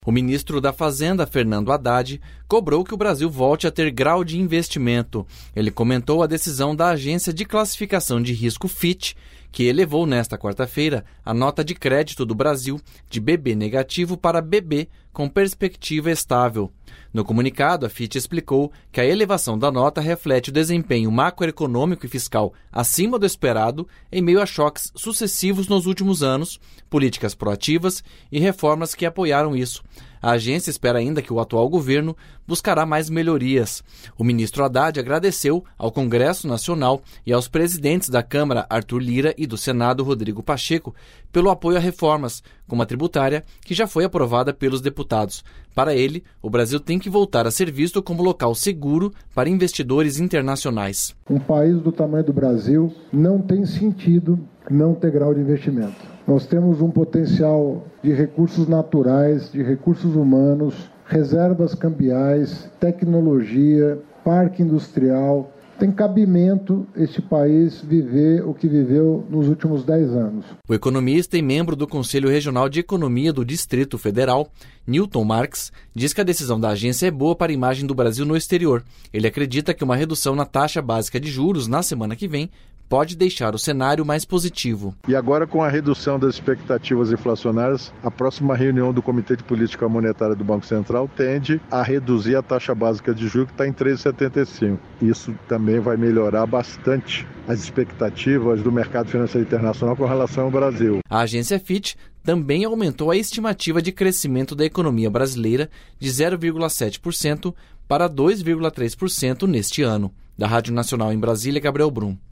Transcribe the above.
O ministro da Fazenda, Fernando Haddad, cobrou que o Brasil volte a ter grau de investimento. Ele comentou a decisão da Agência de Classificação de Risco Fitch, que elevou nesta quarta-feira a nota de crédito do Brasil de BB negativo para BB com perspectiva estável. No comunicado, a Fitch explicou que a elevação da nota reflete o desempenho macroeconômico e fiscal acima do esperado em meio a choques sucessivos nos últimos anos, políticas proativas e reformas que apoiaram isso. A agência espera ainda que o atual governo buscará mais melhorias. O ministro Haddad agradeceu ao Congresso Nacional e aos presidentes da Câmara, Arthur Lira, e do Senado, Rodrigo Pacheco, pelo apoio a reformas, como a tributária, que já foi aprovada pelos deputados. Para ele, o Brasil tem que voltar a ser visto como local seguro para investidores internacionais. Um país do tamanho do Brasil não tem sentido não ter grau de investimento. Nós temos um potencial de recursos naturais, de recursos humanos, reservas cambiais, tecnologia, parque industrial. Tem cabimento este país viver o que viveu nos últimos 10 anos. O economista e membro do Conselho Regional de Economia do Distrito Federal, Newton Marx, diz que a decisão da agência é boa para a imagem do Brasil no exterior. Ele acredita que uma redução na taxa básica de juros na semana que vem pode deixar o cenário mais positivo. E agora, com a redução das expectativas inflacionárias, a próxima reunião do Comitê de Política Monetária do Banco Central tende a reduzir a taxa básica de juros, que está em 3,75. Isso também vai melhorar bastante as expectativas do mercado financeiro internacional com relação ao Brasil. A agência Fitch também aumentou a estimativa de crescimento da economia brasileira de 0,7% para 2,3% neste ano. Da Rádio Nacional em Brasília, Gabriel Brum.